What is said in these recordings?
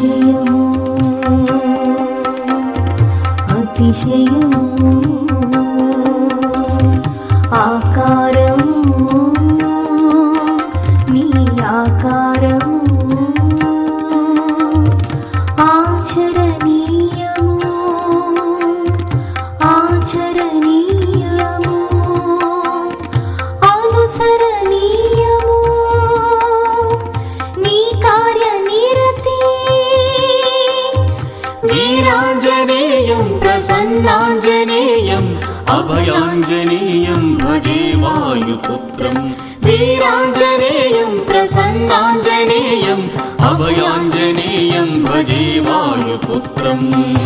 అతిశయము అతిశయము ఆకారము నీ ఆకారము ఆచరణీయము ఆచరణీయము అనుసరణీయము నీ కార్యనిరతి వీరాంజనేయం ప్రసన్నాంజనేయం అభయాంజనేయం భజే వాయుపుత్రం వీరాంజనేయం ప్రసన్నాంజనేయం అభయాంజనేయం భజే వాయుపుత్రం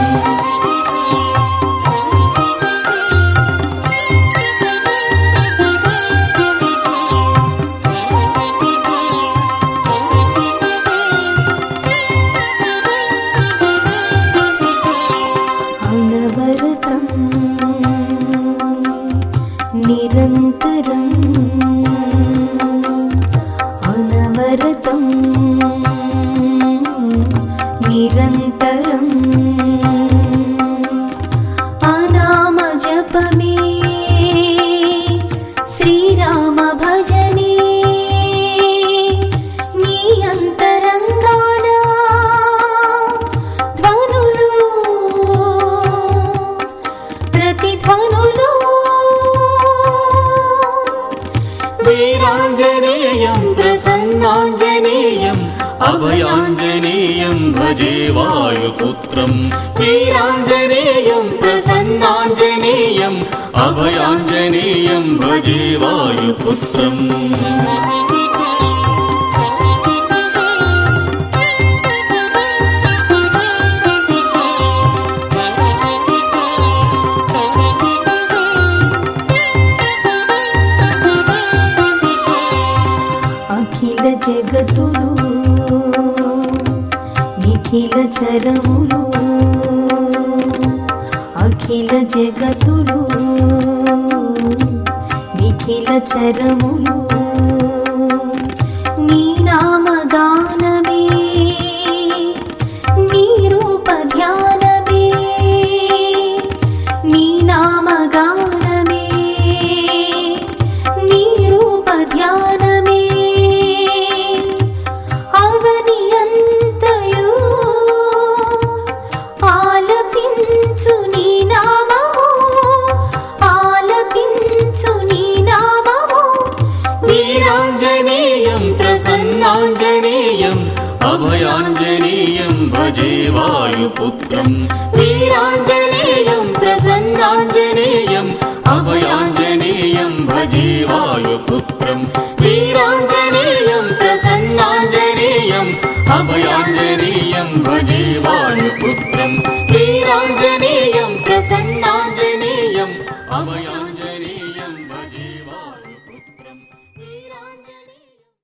అనవరతం నిరంతరం అనవరతం నిరంతరం అనామ జపమే శ్రీరామ భజనే నీ అంతరంగాన ధ్వనులు ప్రతిధ్వనులు వీరాంజనేయం ప్రసన్నాంజనేయం అభయాంజనేయం భజే వాయుపుత్రం వీరాంజనేయం ప్రసన్నాంజనేయం అభయాంజనేయం భజే వాయుపుత్రం అఖిల జగతులు నిఖిల చరములు అఖిల జగతులు నిఖిల చరములు నీ నామగానమే నీ రూప ధ్యానమే నీ నామగానమే నీ రూప ధ్యానమే అవని అంతయు ఆలపించు నీ నామము ఆలపించు నీ నామము వీరాంజనేయం ప్రసన్నాంజనేయం అభయాంజనేయం భజే వాయుపుత్రం వీరాంజనేయం ప్రసన్నాంజనేయం అభయాంజనేయం భజే వాయుపుత్రం వీరాంజనేయం ప్రసన్నాంజనేయం అభయాంజనేయం భజే